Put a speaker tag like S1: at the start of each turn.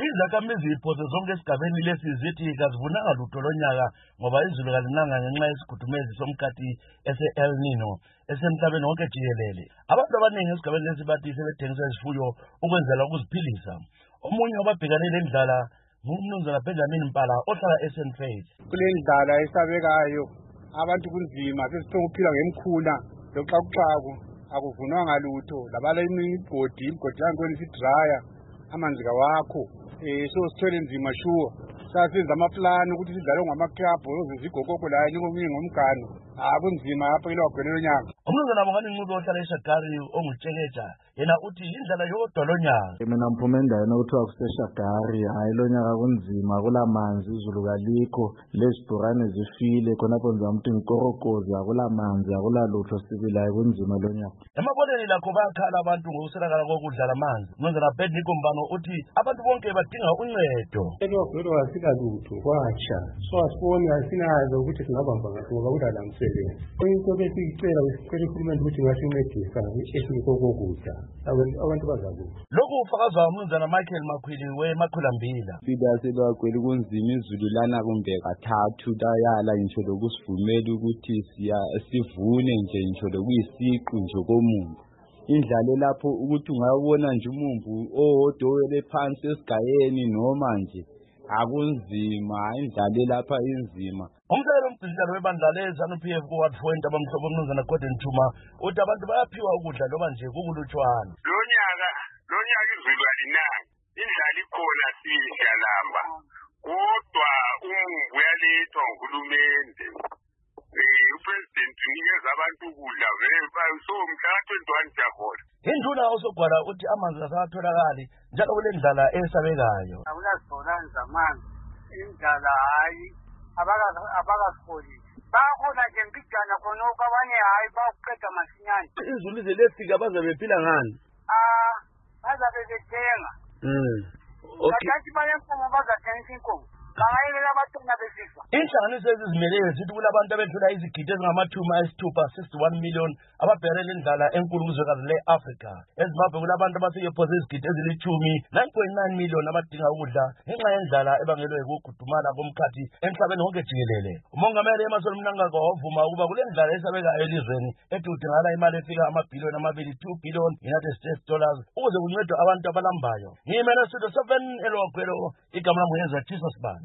S1: Izakhamizi iphose zonke esigabeni lesi zithi kazivunanga lutho lonyaka ngoba izulu kalinanga ngenxa yesigudumezi somkhathi ese-El Nino esemhlabeni wonke jikelele. Abantu abaningi esigabeni lesi bathi sebethengisa izifuyo ukwenzela ukuziphilisa. Omunye wababhekane lendlala ngumnumzana Benjamin Mpala ohlala eSt Faith.
S2: Kule ndlala esabekayo abantu kunzima sesithenga ukuphila ngemkhula loxakuxaku akuvunwanga lutho labala imigodi yakhona isidraya amanzi kawakho so sithwele nzima sure sasenza amaplani ukuthi sidlale ngamaklabhu zizigokoko la ngomgano kunzima apha ilogwelelo nyaka.
S1: Umnumzana Bongani Ncube ohlala eShagari ongutshekeja yena uthi indlela yodwa lonyaka.
S3: Mina mphuma endaweni okuthiwa kuseShagari hayi lonyaka kunzima kulamanzi izulu kalikho lezibhorane zifile khonapho nizama ukuthi ngikorokozi akulamanzi akulalutho sibilayo kunzima lonyaka.
S1: Emaboneni lakho bayakhala abantu ngokuswelakala kokudla amanzi. Umnumzana Benjamin Mpala uthi abantu bonke badinga uncedo.
S4: Elogwelo asikalutho kwatsha so asiboni asinazo ukuthi singabamba ngakho ngoba kudalamsebenzi. Into besicela uhulumeni ukuthi ngasincedisa kokudla abantu bazakuthi.
S1: Lokhu ufakazwa umnumzana Michael Makhwili weMakhulambila.
S5: Sidaselwagweli kunzima izulu lana kumbe kathathu dayala ngisho lokusivumela ukuthi sivune nje ngisho lokuyisiqu nje komuntu. Indlala lapho ukuthi ungayibona nje umumbu owodowele phansi esigayeni noma nje akunzima indlala lapha inzima.
S1: Umhlelo omgcinihlalo webandla le-ZANU-PF kuWard 4 abamhlobo umnumzana Gordon Thuma uthi abantu bayaphiwa ukudla loba nje kukulutshwana.
S6: Lonyaka izulu alinanga indlala ikhona siyidlalamba kodwa uyalethwa nguhulumende. Upresident unikeza abantu ukudla so mhla 21 January.
S1: Induna osogwala uthi amanzi asatholakali njalo kule ndlala esabekayo.
S7: Akunazibholani zamanzi indlala hayi abakasipoli bakhona nje mpijana khonoko abanye hayi bakuqeda masinyane.
S1: Izulu zelefika baze bephila ngani?
S7: Bazabe bethenga.
S1: Okay.
S7: Bathi bayenkomo bazathengisa inkomo. Bangayekela abathenga besifa.
S1: Inhlanganiso ezizimeleyo zithi kulabantu abethula izigidi ezingama-61 million ababherele indlala enkulu kuzwekazi le-Afrika. eZimbabwe kulabantu abaseyephosa izigidi ezili-9.9 million abadinga ukudla ngenxa yendlala ebangelwe ukugudumala komkhathi emhlabeni wonke jikelele. Umongameli Emmerson Mnangagwa wavuma ukuba kule ndlala esabekayo elizweni ethi kudingakala imali efika amabhiliyoni amabili, $2 billion United States dollars ukuze kuncedwe abantu abalambayo. Ngimele Studio 7 elogwelo igama lami nguyeza Jesus Bani.